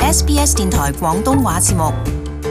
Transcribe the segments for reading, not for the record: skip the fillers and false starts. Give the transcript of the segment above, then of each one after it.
SBS 電台廣東話節目。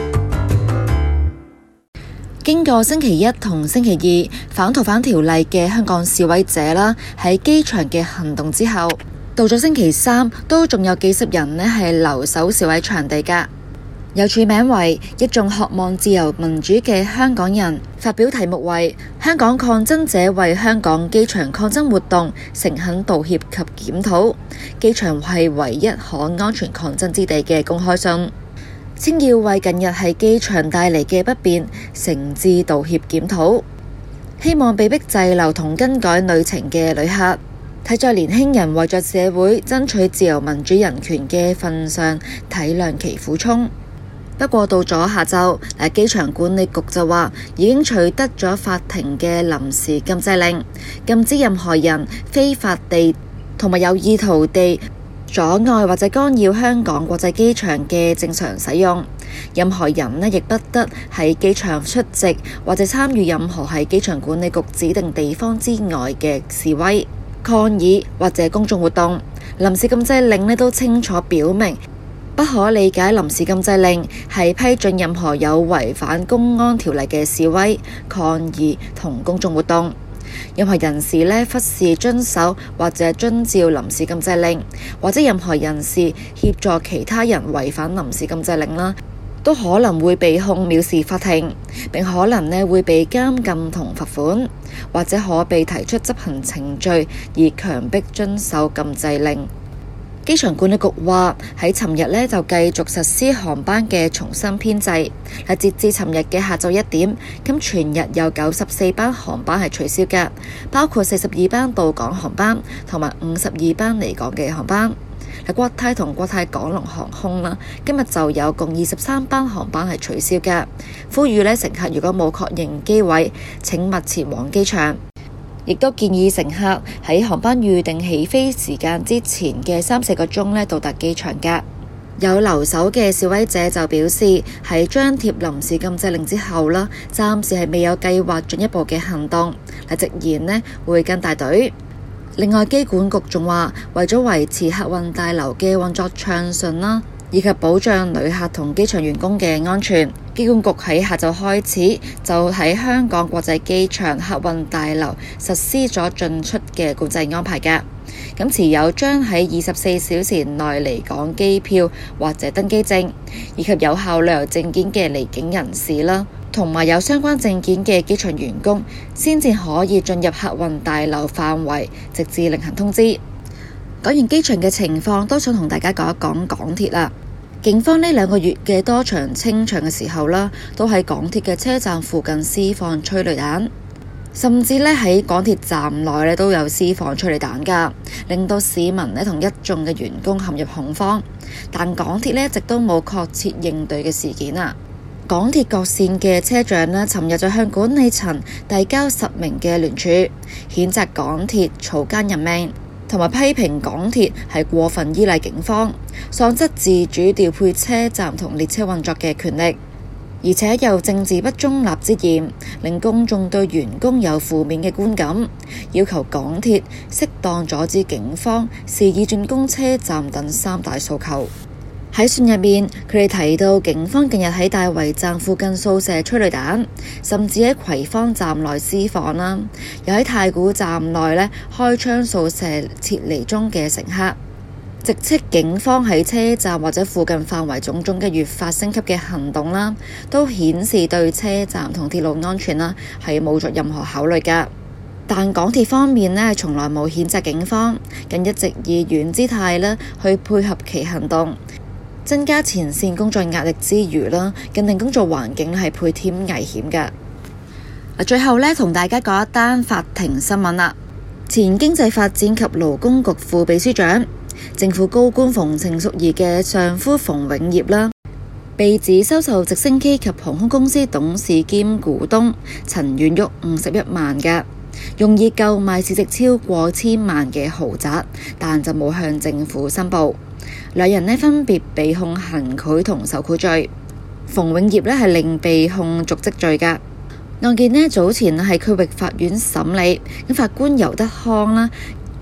經過星期一同星期二反逃犯條例嘅香港示威者啦，喺機場嘅行動之後，到咗星期三都仲有幾十人呢係留守示威場地㗎。有署名為一眾渴望自由民主嘅香港人發表題目為香港抗爭者為香港機場抗爭活動誠懇道歉及檢討，機場係唯一可安全抗爭之地嘅公開信，稱要為近日喺機場帶嚟嘅不便誠摯道歉檢討，希望被迫滯留同更改旅程嘅旅客睇在年輕人為着社會爭取自由民主人權嘅份上體諒其苦衷。不過到咗下晝，機場管理局就話已經取得咗法庭嘅臨時禁制令，禁止任何人非法地同埋有意圖地阻礙或者干擾香港國際機場嘅正常使用。任何人呢亦不得喺機場出席或者參與任何喺機場管理局指定地方之外嘅示威、抗議或者公眾活動。臨時禁制令呢都清楚表明，不可理解臨時禁制令係批准任何有違反公安條例嘅示威、抗議同公眾活動。任何人士呢忽視遵守或者遵照臨時禁制令，或者任何人士協助其他人違反臨時禁制令啦，都可能會被控藐視法庭，並可能呢會被監禁同罰款，或者可被提出執行程序而強迫遵守禁制令。機場管理局話喺尋日呢就繼續實施航班嘅重新編制，截至尋日嘅下晝1點，咁全日有94班航班係取消嘅，包括42班到港航班同埋52班離港嘅航班。國泰同國泰港龍航空啦，今日就有共23班航班係取消嘅，呼籲呢乘客如果冇確認機位，請勿前往機場。亦都建議乘客喺航班預定起飛時間之前嘅3-4個鐘呢到達機場㗎。有留守嘅示威者就表示，喺張貼臨時禁制令之後啦，暫時係未有計劃進一步嘅行動，直言呢會跟大隊。另外，機管局仲話，為咗維持客運大樓嘅運作暢順啦，以及保障旅客同機場員工嘅安全，機管局喺下晝開始就喺香港國際機場客運大樓實施咗進出嘅管制安排㗎。咁持有將喺24小時內離港機票或者登機證，以及有效旅遊證件嘅離境人士啦，同埋有相關證件嘅機場員工，先至可以進入客運大樓範圍，直至另行通知。講完機場嘅情況，都想同大家講一講港鐵啦。警方呢2個月嘅多場清場嘅時候啦，都喺港鐵嘅車站附近施放催淚彈，甚至呢喺港鐵站內呢都有施放催淚彈㗎，令到市民呢同一眾嘅員工陷入恐慌。但港鐵呢一直都冇確切應對嘅事件啊。港鐵各線嘅車長呢，尋日就向管理層遞交實名嘅聯署，譴責港鐵草菅人命，同埋批評港鐵係過分依賴警方，喪失自主調配車站同列車運作嘅權力，而且有政治不中立之嫌，令公眾對員工有負面嘅觀感，要求港鐵適當阻止警方肆意進攻車站等3大訴求。喺信入面，佢哋提到警方近日喺大圍站附近掃射催淚彈，甚至喺葵芳站內施放啦，又喺太古站內呢開槍掃射撤離中嘅乘客，直斥警方喺車站或者附近範圍種種嘅越發升級嘅行動啦，都顯示對車站同鐵路安全啦係冇作任何考慮㗎。但港鐵方面呢，從來冇譴責警方，更一直以軟姿態呢去配合其行動，增加前線工作壓力之餘啦，更令工作環境係倍添危險㗎。最後呢，同大家講一單法庭新聞啦。前經濟發展及勞工局副秘書長、政府高官馮程淑儀嘅丈夫馮永業啦，被指收受直升機及航空公司董事兼股東陳婉玉51萬㗎，用以購買市值超過1000萬嘅豪宅，但就冇向政府申報。兩人呢分別被控行賄同受賄罪，馮永業呢係另被控瀆職罪㗎。案件呢早前喺區域法院審理，咁法官尤德康啦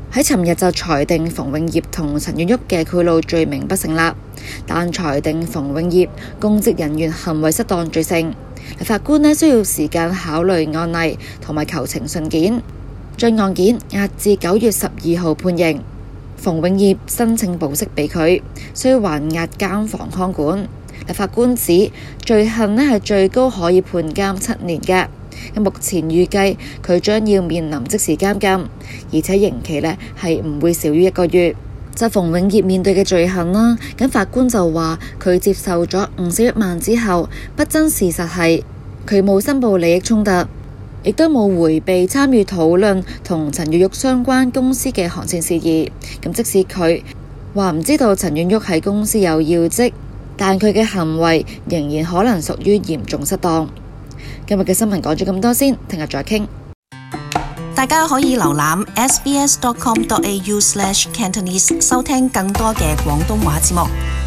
喺尋日就裁定馮永業同陳婉旭嘅賄賂罪名不成立，但裁定馮永業公職人員行為失當罪成。法官呢需要時間考慮案例同埋求情信件，將案件押至9月12號判刑。馮永業申請保釋被拒，需要還押監房看管。法官指罪行呢係最高可以判監7年嘅。目前預計佢將要面臨即時監禁，而且刑期呢係唔會少於1個月。就馮永業面對嘅罪行啦，咁法官就話佢接受咗51萬之後，不爭事實係佢冇申報利益衝突，亦都冇迴避參與討論同陳婉旭相關公司嘅航線事宜。咁即使佢話唔知道陳婉旭喺公司有要職，但佢嘅行為仍然可能屬於嚴重失當。今日嘅新聞講咗咁多先，聽日再傾。 大家可以瀏覽 sbs.com.au/cantonese 收聽更多嘅廣東話節目。